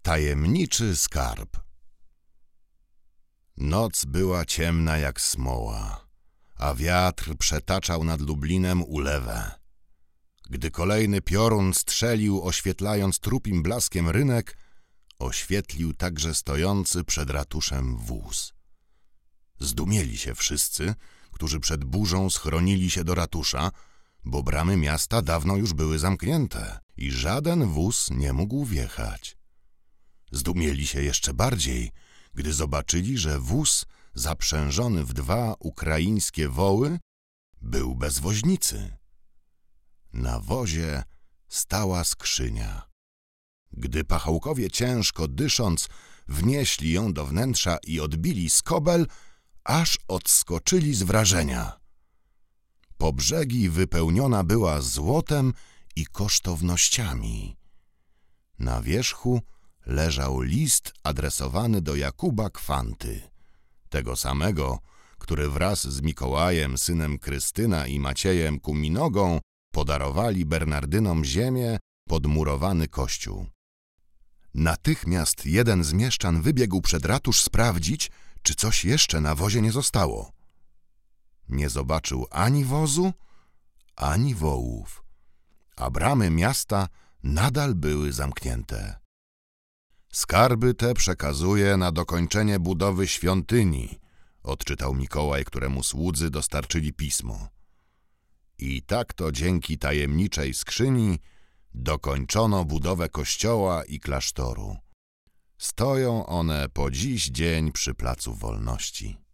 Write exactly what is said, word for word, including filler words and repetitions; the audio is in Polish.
Tajemniczy skarb. Noc była ciemna jak smoła, a wiatr przetaczał nad Lublinem ulewę. Gdy kolejny piorun strzelił, oświetlając trupim blaskiem rynek, oświetlił także stojący przed ratuszem wóz. Zdumieli się wszyscy, którzy przed burzą schronili się do ratusza, bo bramy miasta dawno już były zamknięte i żaden wóz nie mógł wjechać. Zdumieli się jeszcze bardziej, gdy zobaczyli, że wóz zaprzężony w dwa ukraińskie woły był bez woźnicy. Na wozie stała skrzynia. Gdy pachołkowie ciężko dysząc wnieśli ją do wnętrza i odbili skobel, aż odskoczyli z wrażenia. Po brzegi wypełniona była złotem i kosztownościami. Na wierzchu leżał list adresowany do Jakuba Kwanty, tego samego, który wraz z Mikołajem, synem Krystyna i Maciejem Kuminogą podarowali Bernardynom ziemię pod murowany kościół. Natychmiast jeden z mieszczan wybiegł przed ratusz sprawdzić, czy coś jeszcze na wozie nie zostało. Nie zobaczył ani wozu, ani wołów, a bramy miasta nadal były zamknięte. Skarby te przekazuje na dokończenie budowy świątyni, odczytał Mikołaj, któremu słudzy dostarczyli pismo. I tak to dzięki tajemniczej skrzyni dokończono budowę kościoła i klasztoru. Stoją one po dziś dzień przy Placu Wolności.